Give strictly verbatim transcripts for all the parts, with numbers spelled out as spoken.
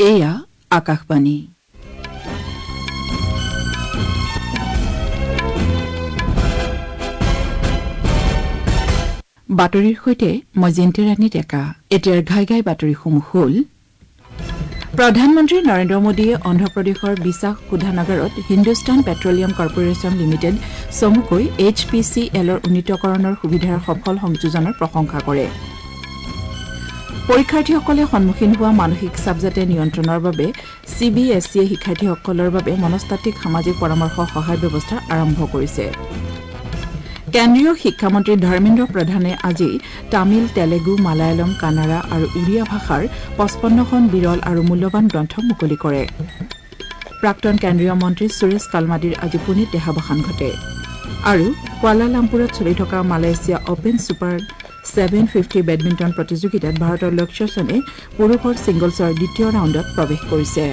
এয়া আকাশবাণী বাতৰিৰ সৈতে মই জেন্তি ৰাণী ডেকা এতিয়াৰ ঘাই ঘাই বাতৰিসমূহ হ'ল প্ৰধানমন্ত্ৰী নৰেন্দ্ৰ মোদীয়ে অন্ধ্ৰপ্ৰদেশৰ বিশাখ শোধানাগাৰত হিন্দুস্তান পেট্ৰলিয়াম কৰ্পোৰেচন লিমিটেড চমুকৈ এইচ পি চি এলৰ উন্নীতকৰণৰ সুবিধাৰ সফল সংযোজনৰ প্ৰশংসা কৰে পৰীক্ষাৰ্থীসকলে সন্মুখীন হোৱা মানসিক চাপ যাতে নিয়ন্ত্ৰণৰ বাবে চি বি এছ ইয়ে শিক্ষাৰ্থীসকলৰ বাবে মনস্তাত্ত্বিক সামাজিক পৰামৰ্শ সহায় ব্যৱস্থা আৰম্ভ কৰিছে কেন্দ্ৰীয় শিক্ষামন্ত্ৰী ধৰ্মেন্দ্ৰ প্ৰধানে আজি তামিল তেলেগু মালায়ালম কানাড়া আৰু উড়িয়া ভাষাৰ পঁচপন্নখন বিৰল আৰু মূল্যৱান গ্ৰন্থ মুকলি কৰে প্ৰাক্তন কেন্দ্ৰীয় মন্ত্ৰী সুৰেশ কালমাডিৰ আজি পুনেত দেহাৱসান ঘটে আৰু কুৱালালামপুৰত চলি থকা Malaysia open super seven fifty badminton প্ৰতিযোগিতাত ভাৰতৰ লক্ষ্য সেনে পুৰুষৰ ছিংগলছৰ দ্বিতীয় ৰাউণ্ডত প্ৰৱেশ কৰিছে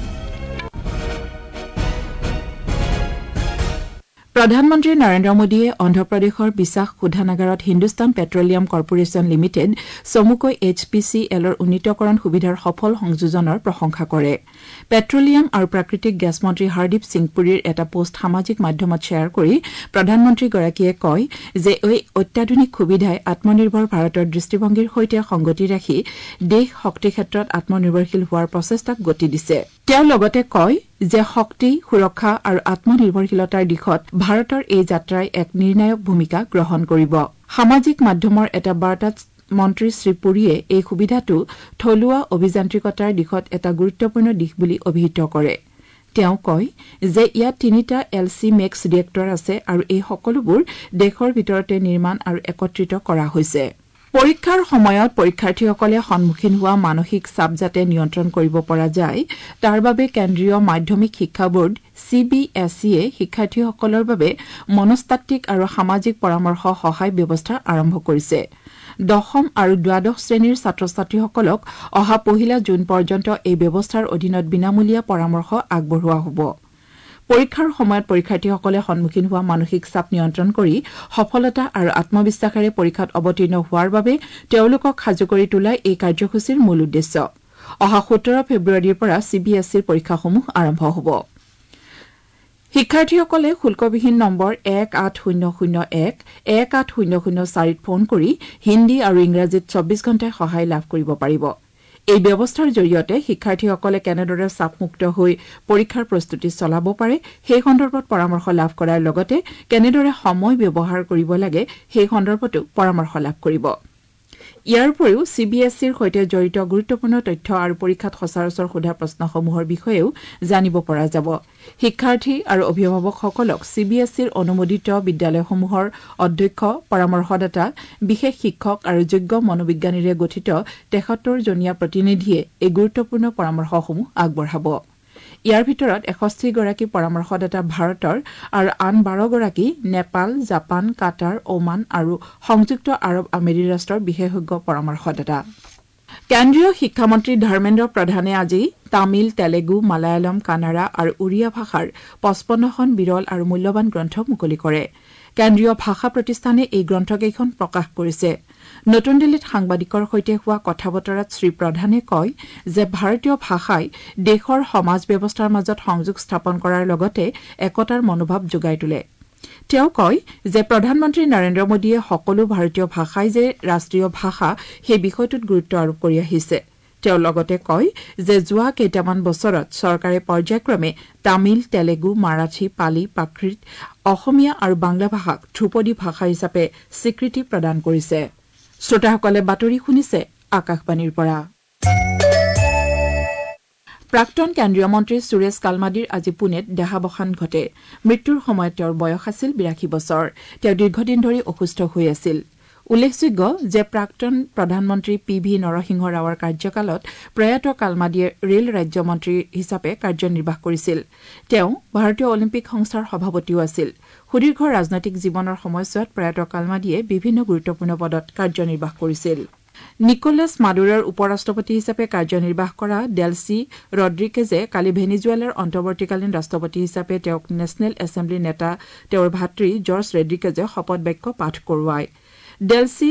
প্ৰধানমন্ত্ৰী নৰেন্দ্ৰ মোদীয়ে অন্ধ্ৰপ্ৰদেশৰ বিশাখ শোধানাগাৰত হিন্দুস্তান পেট্ৰলিয়াম কৰ্পোৰেচন লিমিটেড চমুকৈ এইচ পি চি এলৰ উন্নীতকৰণ সুবিধাৰ সফল সংযোজনৰ প্ৰশংসা কৰে পেট্ৰলিয়াম আৰু প্ৰাকৃতিক গেছ মন্ত্ৰী হৰদীপ সিং পুৰীৰ এটা পোষ্ট সামাজিক মাধ্যমত শ্বেয়াৰ কৰি প্ৰধানমন্ত্ৰীগৰাকীয়ে কয় যে এই অত্যাধুনিক সুবিধাই আত্মনিৰ্ভৰ ভাৰতৰ দৃষ্টিভংগীৰ সৈতে সংগতি ৰাখি দেশ শক্তি ক্ষেত্ৰত আত্মনিৰ্ভৰশীল হোৱাৰ প্ৰচেষ্টাক গতি দিছে তেওঁ লগতে কয় যে শক্তি সুৰক্ষা আৰু আত্মনিৰ্ভৰশীলতাৰ দিশত ভাৰতৰ এই যাত্ৰাই এক নিৰ্ণায়ক ভূমিকা গ্ৰহণ কৰিব সামাজিক মাধ্যমৰ এটা বাৰ্তাত মন্ত্ৰী শ্ৰী পুৰীয়ে এই সুবিধাটো থলুৱা অভিযান্ত্ৰিকতাৰ দিশত এটা গুৰুত্বপূৰ্ণ দিশ বুলি অভিহিত কৰে তেওঁ কয় যে ইয়াত তিনিটা এল চি মেক্স ৰিয়েক্টৰ আছে আৰু এই সকলোবোৰ দেশৰ ভিতৰতে নিৰ্মাণ আৰু একত্ৰিত কৰা হৈছে পৰীক্ষাৰ সময়ত পৰীক্ষাৰ্থীসকলে সন্মুখীন হোৱা মানসিক চাপ যাতে নিয়ন্ত্ৰণ কৰিব পৰা যায় তাৰ বাবে কেন্দ্ৰীয় মাধ্যমিক শিক্ষা বোৰ্ড চি বি এছ ইয়ে শিক্ষাৰ্থীসকলৰ বাবে মনস্তাত্ত্বিক আৰু সামাজিক পৰামৰ্শ সহায় ব্যৱস্থা আৰম্ভ কৰিছে দশম আৰু দ্বাদশ শ্ৰেণীৰ ছাত্ৰ ছাত্ৰীসকলক অহা পহিলা জুন পৰ্যন্ত এই ব্যৱস্থাৰ অধীনত বিনামূলীয়া পৰামৰ্শ আগবঢ়োৱা হ'ব পৰীক্ষাৰ সময়ত পৰীক্ষাৰ্থীসকলে সন্মুখীন হোৱা মানসিক চাপ নিয়ন্ত্ৰণ কৰি সফলতা আৰু আত্মবিশ্বাসেৰে পৰীক্ষাত অৱতীৰ্ণ হোৱাৰ বাবে তেওঁলোকক সাজু কৰি তোলাই এই কাৰ্যসূচীৰ মূল উদ্দেশ্য অহা সোতৰ ফেব্ৰুৱাৰীৰ পৰা চি বি এছ ইৰ পৰীক্ষাসমূহ আৰম্ভ হ'ব শিক্ষাৰ্থীসকলে শুল্কবিহীন নম্বৰ এক আঠ শূন্য শূন্য এক এক আঠ শূন্য শূন্য চাৰিত ফোন কৰি হিন্দী আৰু ইংৰাজীত চৌব্বিছ ঘণ্টাই সহায় লাভ কৰিব পাৰিব এই ব্যৱস্থাৰ জৰিয়তে শিক্ষাৰ্থীসকলে কেনেদৰে চাপমুক্ত হৈ পৰীক্ষাৰ প্ৰস্তুতি চলাব পাৰে সেই সন্দৰ্ভত পৰামৰ্শ লাভ কৰাৰ লগতে কেনেদৰে সময় ব্যৱহাৰ কৰিব লাগে সেই সন্দৰ্ভতো পৰামৰ্শ লাভ কৰিব ইয়াৰ উপৰিও চি বি এছ ইৰ সৈতে জড়িত গুৰুত্বপূৰ্ণ তথ্য আৰু পৰীক্ষাত সচৰাচৰ সোধা প্ৰশ্নসমূহৰ বিষয়েও জানিব পৰা যাব শিক্ষাৰ্থী আৰু অভিভাৱকসকলক চি বি এছ ইৰ অনুমোদিত বিদ্যালয়সমূহৰ অধ্যক্ষ পৰামৰ্শদাতা বিশেষ শিক্ষক আৰু যোগ্য মনোবিজ্ঞানীৰে গঠিত তেসত্তৰ জনীয়া প্ৰতিনিধিয়ে এই গুৰুত্বপূৰ্ণ পৰামৰ্শসমূহ আগবঢ়াব ইয়াৰ ভিতৰত এষষ্ঠি গৰাকী পৰামৰ্শদাতা ভাৰতৰ আৰু আন বাৰ গৰাকী নেপাল জাপান কাটাৰ ওমান আৰু সংযুক্ত আৰৱ আমেৰি ৰাষ্ট্ৰৰ বিশেষজ্ঞ পৰামৰ্শদাতা কেন্দ্ৰীয় শিক্ষামন্ত্ৰী ধৰ্মেন্দ্ৰ প্ৰধানে আজি তামিল তেলেগু মালায়ালম কানাড়া আৰু উড়িয়া ভাষাৰ পঁচপন্নখন বিৰল আৰু মূল্যৱান গ্ৰন্থ মুকলি কৰে কেন্দ্ৰীয় ভাষা প্ৰতিষ্ঠানে এই গ্ৰন্থকেইখন প্ৰকাশ কৰিছে নতুন দিল্লীত সাংবাদিকৰ সৈতে হোৱা কথা বতৰাত শ্ৰী প্ৰধানে কয় যে ভাৰতীয় ভাষাই দেশৰ সমাজ ব্যৱস্থাৰ মাজত সংযোগ স্থাপন কৰাৰ লগতে একতাৰ মনোভাৱ যোগাই তোলে তেওঁ কয় যে প্ৰধানমন্ত্ৰী নৰেন্দ্ৰ মোদীয়ে সকলো ভাৰতীয় ভাষাই যে ৰাষ্ট্ৰীয় ভাষা সেই বিষয়টোত গুৰুত্ব আৰোপ কৰি আহিছে তেওঁ লগতে কয় যে যোৱা কেইটামান বছৰত চৰকাৰে পৰ্যায়ক্ৰমে তামিল তেলেগু মাৰাঠী পালি প্ৰাকৃত অসমীয়া আৰু বাংলা ভাষাক ধ্ৰুপদী ভাষা হিচাপে স্বীকৃতি প্ৰদান কৰিছে শ্ৰোতাসকলে বাতৰি শুনিছে আকাশবাণীৰ পৰা প্ৰাক্তন কেন্দ্ৰীয় মন্ত্ৰী সুৰেশ কালমাডিৰ আজি পুনেত দেহাৱসান ঘটে মৃত্যুৰ সময়ত তেওঁৰ বয়স আছিল বিৰাশী বছৰ তেওঁ দীৰ্ঘদিন ধৰি অসুস্থ হৈ আছিল উল্লেখযোগ্য যে প্ৰাক্তন প্ৰধানমন্ত্ৰী পি ভি নৰসিংহ ৰাওৰ কাৰ্যকালত প্ৰয়াত কালমাডিয়ে ৰেল ৰাজ্যমন্ত্ৰী হিচাপে কাৰ্যনিৰ্বাহ কৰিছিল তেওঁ ভাৰতীয় অলিম্পিক সংস্থাৰ সভাপতিও আছিল সুদীৰ্ঘ ৰাজনৈতিক জীৱনৰ সময়ছোৱাত প্ৰয়াত কালমাডিয়ে বিভিন্ন গুৰুত্বপূৰ্ণ পদত কাৰ্যনিৰ্বাহ কৰিছিল নিকোলাছ মাডুৰোৰ উপৰাষ্ট্ৰপতি হিচাপে কাৰ্যনিৰ্বাহ কৰা ডেলচি ৰড্ৰিগেজে কালি ভেনিজুৱেলাৰ অন্তৰ্বৰ্তীকালীন ৰাষ্ট্ৰপতি হিচাপে তেওঁক নেচনেল এছেম্বলি নেতা তেওঁৰ ভাতৃ জৰ্জ ৰড্ৰিগেজে শপত বাক্য পাঠ কৰোৱায় ডেলচি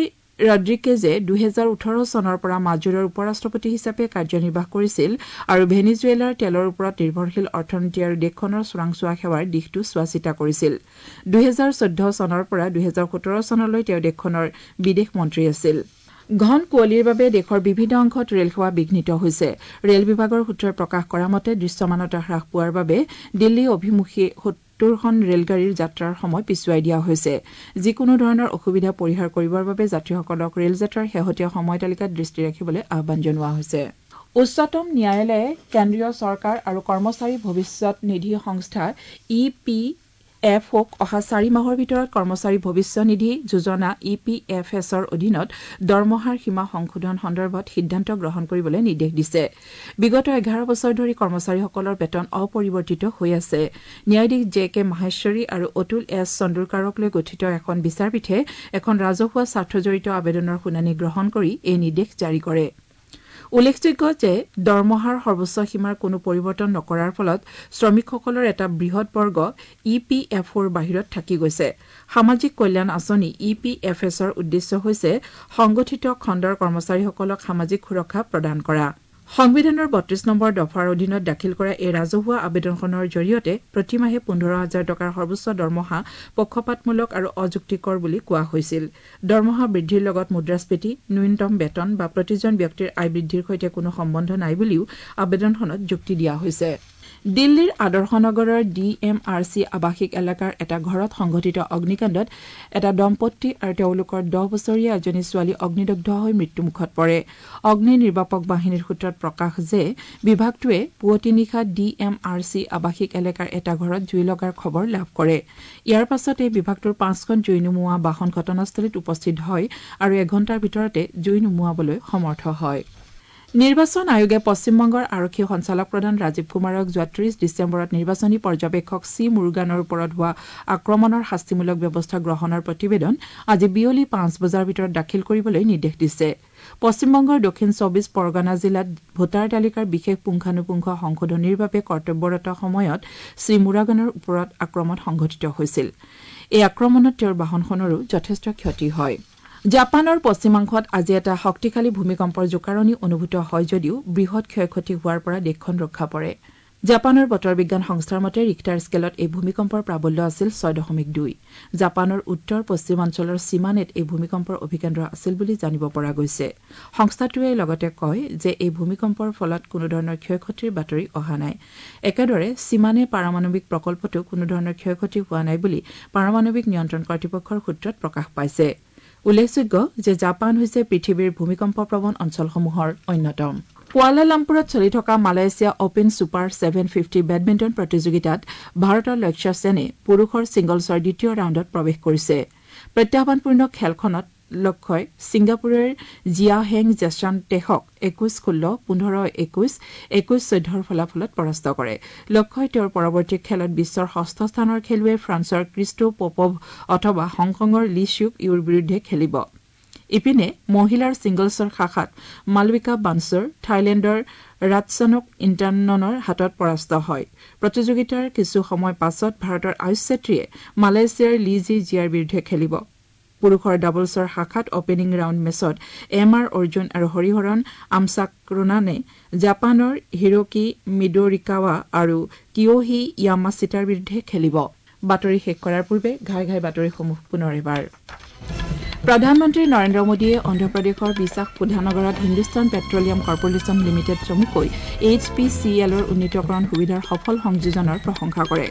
ৰড্ৰিগেজে দুই হাজাৰ ওঠৰ চনৰ পৰা মাজুৰৰ উপৰাষ্ট্ৰপতি হিচাপে কাৰ্যনিৰ্বাহ কৰিছিল আৰু ভেনিজুৱেলাৰ তেলৰ ওপৰত নিৰ্ভৰশীল অৰ্থনীতি আৰু দেশখনৰ চোৰাংচোৱা সেৱাৰ দিশটো চোৱাচিতা কৰিছিল দুই হাজাৰ চৈধ্য চনৰ পৰা দুই হাজাৰ সোতৰ চনলৈ তেওঁ দেশখনৰ বিদেশ মন্ত্ৰী আছিল ঘন কুঁৱলীৰ বাবে দেশৰ বিভিন্ন অংশত ৰেল সেৱা বিঘ্নিত হৈছে ৰেল বিভাগৰ সূত্ৰই প্ৰকাশ কৰা মতে দৃশ্যমানতা হ্ৰাস পোৱাৰ বাবে দিল্লী অভিমুখী সত্তৰখন ৰেলগাড়ীৰ যাত্ৰাৰ সময় পিছুৱাই দিয়া হৈছে যিকোনো ধৰণৰ অসুবিধা পৰিহাৰ কৰিবৰ বাবে যাত্ৰীসকলক ৰেল যাত্ৰাৰ শেহতীয়া সময় তালিকাত দৃষ্টি ৰাখিবলৈ আহ্বান জনোৱা হৈছে উচ্চতম ন্যায়ালয়ে কেন্দ্ৰীয় চৰকাৰ আৰু কৰ্মচাৰী ভৱিষ্যৎ নিধি সংস্থা ই পি এফ অক অহা চাৰি মাহৰ ভিতৰত কৰ্মচাৰী ভৱিষ্যৎ নিধি যোজনা ই পি এফ এছৰ অধীনত দৰমহাৰ সীমা সংশোধন সন্দৰ্ভত সিদ্ধান্ত গ্ৰহণ কৰিবলৈ নিৰ্দেশ দিছে বিগত এঘাৰ বছৰ ধৰি কৰ্মচাৰীসকলৰ বেতন অপৰিৱৰ্তিত হৈ আছে ন্যায়াধীশ জে কে মাহেশ্বৰী আৰু অতুল এছ চন্দুৰকাৰক লৈ গঠিত এখন বিচাৰপীঠে এখন ৰাজহুৱা স্বাৰ্থজড়িত আবেদনৰ শুনানি গ্ৰহণ কৰি এই নিৰ্দেশ জাৰি কৰে উল্লেখযোগ্য যে দৰমহাৰ সৰ্বোচ্চ সীমাৰ কোনো পৰিৱৰ্তন নকৰাৰ ফলত শ্ৰমিকসকলৰ এটা বৃহৎ বৰ্গ ই পি এফৰ বাহিৰত থাকি গৈছে সামাজিক কল্যাণ আঁচনি ই পি এফ এছৰ উদ্দেশ্য হৈছে সংগঠিত খণ্ডৰ কৰ্মচাৰীসকলক সামাজিক সুৰক্ষা প্ৰদান কৰা সংবিধানৰ বত্ৰিশ নম্বৰ দফাৰ অধীনত দাখিল কৰা এই ৰাজহুৱা আবেদনখনৰ জৰিয়তে প্ৰতিমাহে পোন্ধৰ হাজাৰ টকাৰ সৰ্বোচ্চ দৰমহা পক্ষপাতমূলক আৰু অযুক্তিকৰ বুলি কোৱা হৈছিল দৰমহা বৃদ্ধিৰ লগত মুদ্ৰাস্ফীতি ন্যূনতম বেতন বা প্ৰতিজন ব্যক্তিৰ আয় বৃদ্ধিৰ সৈতে কোনো সম্বন্ধ নাই বুলিও আবেদনখনত যুক্তি দিয়া হৈছে দিল্লীৰ আদৰ্শনগৰৰ ডি এম আৰ চি আৱাসিক এলেকাৰ এটা ঘৰত সংঘটিত অগ্নিকাণ্ডত এটা দম্পত্তি আৰু তেওঁলোকৰ দহ বছৰীয়া এজনী ছোৱালী অগ্নিদগ্ধ হৈ মৃত্যুমুখত পৰে অগ্নি নিৰ্বাপক বাহিনীৰ সূত্ৰত প্ৰকাশ যে বিভাগটোৱে পুৱতি নিশা ডি এম আৰ চি আৱাসিক এলেকাৰ এটা ঘৰত জুই লগাৰ খবৰ লাভ কৰে ইয়াৰ পাছত এই বিভাগটোৰ পাঁচখন জুই নুমুওৱা বাহন ঘটনাস্থলীত উপস্থিত হয় আৰু এঘণ্টাৰ ভিতৰতে জুই নুমুৱাবলৈ সমৰ্থ হয় নিৰ্বাচন আয়োগে পশ্চিমবংগৰ আৰক্ষী সঞ্চালক প্ৰধান ৰাজীৱ কুমাৰক যোৱা ত্ৰিশ ডিচেম্বৰত নিৰ্বাচনী পৰ্যবেক্ষক চি মুৰুগানৰ ওপৰত হোৱা আক্ৰমণৰ শাস্তিমূলক ব্যৱস্থা গ্ৰহণৰ প্ৰতিবেদন আজি বিয়লি পাঁচ বজাৰ ভিতৰত দাখিল কৰিবলৈ নিৰ্দেশ দিছে পশ্চিমবংগৰ দক্ষিণ চৌবিশ পৰগনা জিলাত ভোটাৰ তালিকাৰ বিশেষ পুংখানুপুংখ সংশোধনীৰ বাবে কৰ্তব্যৰত সময়ত শ্ৰী মুৰুগানৰ ওপৰত আক্ৰমণ সংঘটিত হৈছিল এই আক্ৰমণত তেওঁৰ বাহনখনৰো যথেষ্ট ক্ষতি হয় জাপানৰ পশ্চিমাংশত আজি এটা শক্তিশালী ভূমিকম্পৰ জোকাৰণি অনুভূত হয় যদিও বৃহৎ ক্ষয়ক্ষতি হোৱাৰ পৰা দেশখন ৰক্ষা পৰে জাপানৰ বতৰ বিজ্ঞান সংস্থাৰ মতে ৰিক্টাৰ স্কেলত এই ভূমিকম্পৰ প্ৰাবল্য আছিল ছয় দশমিক দুই জাপানৰ উত্তৰ পশ্চিমাঞ্চলৰ সীমানেত এই ভূমিকম্পৰ অভিকেন্দ্ৰ আছিল বুলি জানিব পৰা গৈছে সংস্থাটোৱে লগতে কয় যে এই ভূমিকম্পৰ ফলত কোনো ধৰণৰ ক্ষয়ক্ষতিৰ বাতৰি অহা নাই একেদৰে সীমানে পাৰমাণৱিক প্ৰকল্পতো কোনো ধৰণৰ ক্ষয়ক্ষতি হোৱা নাই বুলি পাৰমাণৱিক নিয়ন্ত্ৰণ কৰ্তৃপক্ষৰ সূত্ৰত প্ৰকাশ পাইছে উল্লেখযোগ্য যে জাপান হৈছে পৃথিৱীৰ ভূমিকম্প প্ৰৱণ অঞ্চলসমূহৰ অন্যতম কুৱালালামপুৰত চলি থকা Malaysia open super seven fifty badminton প্ৰতিযোগিতাত ভাৰতৰ লক্ষ্য সেনে পুৰুষৰ ছিংগলছৰ দ্বিতীয় ৰাউণ্ডত প্ৰৱেশ কৰিছে প্ৰত্যাহ্বানপূৰ্ণ খেলখনত লক্ষ্যই ছিংগাপুৰৰ জিয়া হেং জেছান্টেহক একৈশ ষোল্ল পোন্ধৰ একৈশ একৈশ চৈধ্যৰ ফলাফলত পৰাস্ত কৰে লক্ষ্যই তেওঁৰ পৰৱৰ্তী খেলত বিশ্বৰ ষষ্ঠ স্থানৰ খেলুৱৈ ফ্ৰান্সৰ ক্ৰিষ্টো পপভ অথবা হংকঙৰ লি শ্বিউক ইউৰ বিৰুদ্ধে খেলিব ইপিনে মহিলাৰ ছিংগলছৰ শাখাত মালবিকা বানছৰ থাইলেণ্ডৰ ৰাটছনক ইণ্টাননৰ হাতত পৰাস্ত হয় প্ৰতিযোগিতাৰ কিছু সময় পাছত ভাৰতৰ আয়ুষ ছেত্ৰীয়ে মালয়েছিয়াৰ লি জি জিয়াৰ বিৰুদ্ধে খেলিব পুৰুষৰ ডাবলছৰ শাখাত অপেনিং ৰাউণ্ড মেচত এম আৰ অৰ্জুন আৰু হৰিহৰণ আমচাক্ৰোনানে জাপানৰ হিৰোকি মিডোৰিকাৱা আৰু কিয়োহি য়ামাচিটাৰ বিৰুদ্ধে খেলিব বাতৰি শেষ কৰাৰ পূৰ্বে ঘাই ঘাই বাতৰিসমূহ পুনৰ এবাৰ প্ৰধানমন্ত্ৰী নৰেন্দ্ৰ মোদীয়ে অন্ধ্ৰপ্ৰদেশৰ বিশাখাপট্টনমত হিন্দুস্তান পেট্ৰলিয়াম কৰ্পোৰেশ্যন লিমিটেড চমুকৈ এইচ পি চি এলৰ উন্নীতকৰণ সুবিধাৰ সফল সংযোজনৰ প্ৰশংসা কৰে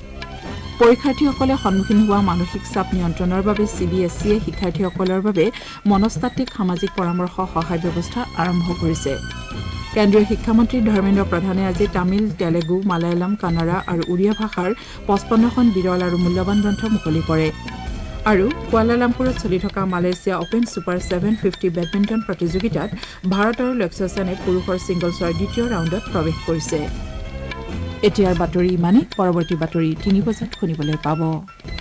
পৰীক্ষাৰ্থীসকলে সন্মুখীন হোৱা মানসিক চাপ নিয়ন্ত্ৰণৰ বাবে চি বি এছ ইয়ে শিক্ষাৰ্থীসকলৰ বাবে মনস্তাত্ত্বিক সামাজিক পৰামৰ্শ সহায় ব্যৱস্থা আৰম্ভ কৰিছে কেন্দ্ৰীয় শিক্ষামন্ত্ৰী ধৰ্মেন্দ্ৰ প্ৰধানে আজি তামিল তেলেগু মালায়ালম কানাড়া আৰু উড়িয়া ভাষাৰ পঁচপন্নখন বিৰল আৰু মূল্যৱান গ্ৰন্থ মুকলি কৰে আৰু কুৱালালামপুৰত চলি থকা Malaysia open super seven fifty badminton প্ৰতিযোগিতাত ভাৰতৰ লক্ষ্য সেনে পুৰুষৰ ছিংগলছৰ দ্বিতীয় ৰাউণ্ডত প্ৰৱেশ কৰিছে এতিয়াৰ বাতৰি ইমানে পৰৱৰ্তী বাতৰি তিনি বজাত শুনিবলৈ পাব